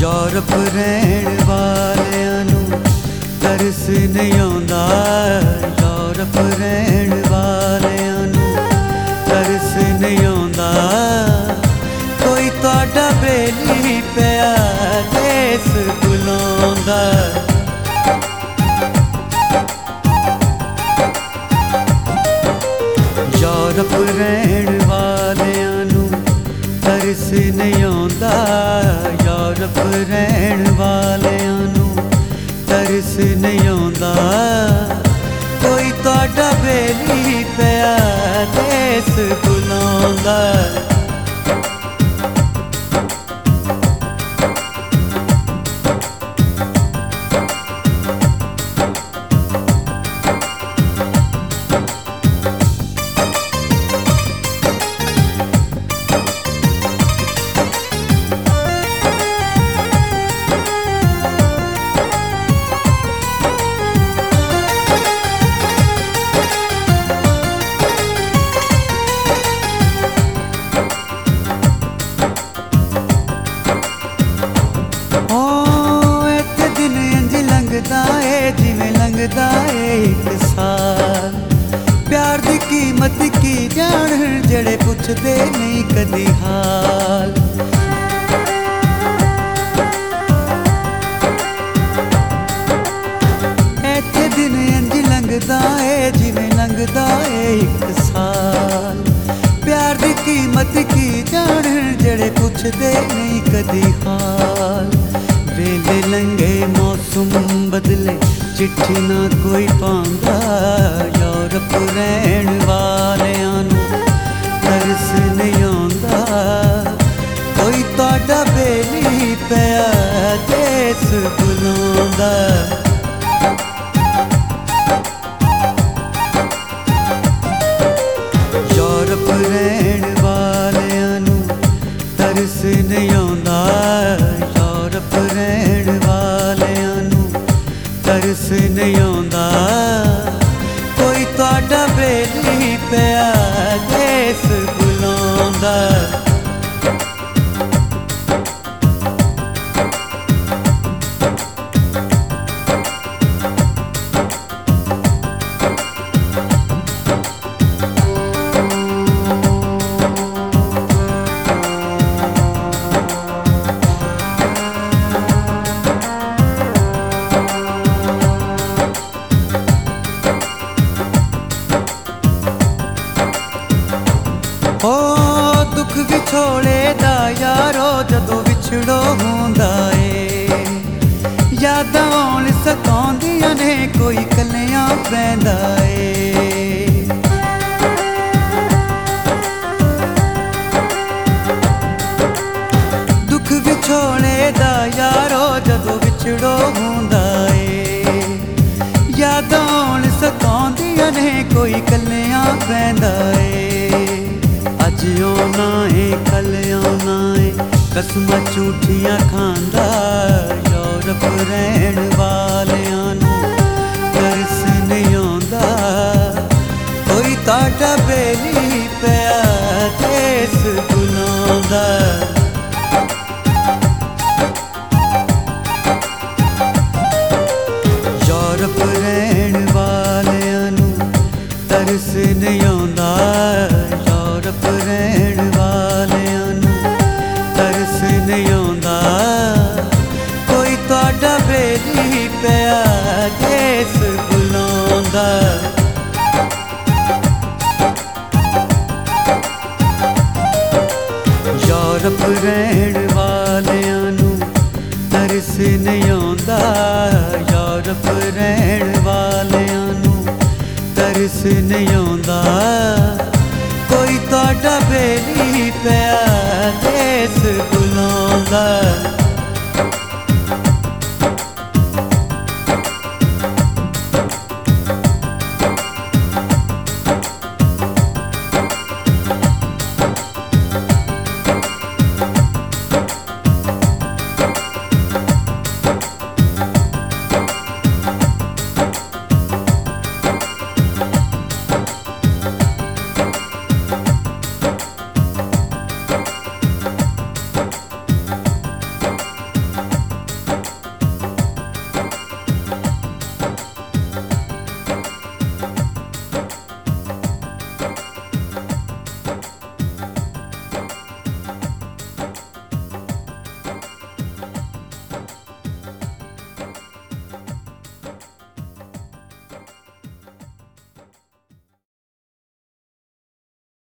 Europe रहण वालियां नूं तरस नहीं आउंदा। यूरोप रहण वालियां नूं तरस नहीं आउंदा। कोई तुहाडा बेली पिया देस बुलाउंदा। यूरोप रहण वालियां नूं तरस नहीं आउंदा। यूरोप रहण वालियां नूं तरस नहीं आउंदा। कोई तुहाडा बेली पिया देस बुलाउंदा। जिवें लंघदा है एक साल। प्यार दी कीमत की जान जेड़े पुछदे नहीं कदी हाल। इत्थे दिन इंज लंघदा है जिवें लंघदा है एक साल। प्यार दी कीमत की जान जेड़े पुछदे नहीं कदी हाल। वेले लंघे मौसम बदले चिट्ठी ना कोई पांदा। यूरोप रहण वालियां नूं तरस नहीं आउंदा। कोई तुहाडा बेली पिया देस बुलाउंदा। यूरोप रहण वालियां नूं तरस नहीं आउंदा। यूरोप रहण वालियां नूं तरस नहीं आउंदा। कोई तुहाडा बेली पिया देस बुलाउंदा। ओ दुख विछोड़े दा यारो जदों विछड़ो होंदा ए। यादां आउण सताउंदियां ने कोई कल्लियां पैंदा ए। दुख विछोड़े दा यारो जदों विछड़ो होंदा ए। यादां आउण सताउंदियां ने कोई कल्लियां पैंदा ए। अज आउणा है कल आउणा है कसमां झूठियां खांदा। यूरोप रहण वालियां नूं तरस नहीं आउंदा। कोई तुहाडा बेली पिया देस बुलाउंदा। यूरोप रहण वालियां नूं तरस नहीं आउंदा। यूरोप रहण वालियां नूं तरस नहीं आउंदा। कोई तुहाडा बेली पिया देस बुलाउंदा। यूरोप रहण वालियां नूं तरस नहीं आउंदा। यूरोप रहण वालियां नूं तरस नहीं आउंदा। कोई तुहाडा बेली पिया देस बुलाउंदा।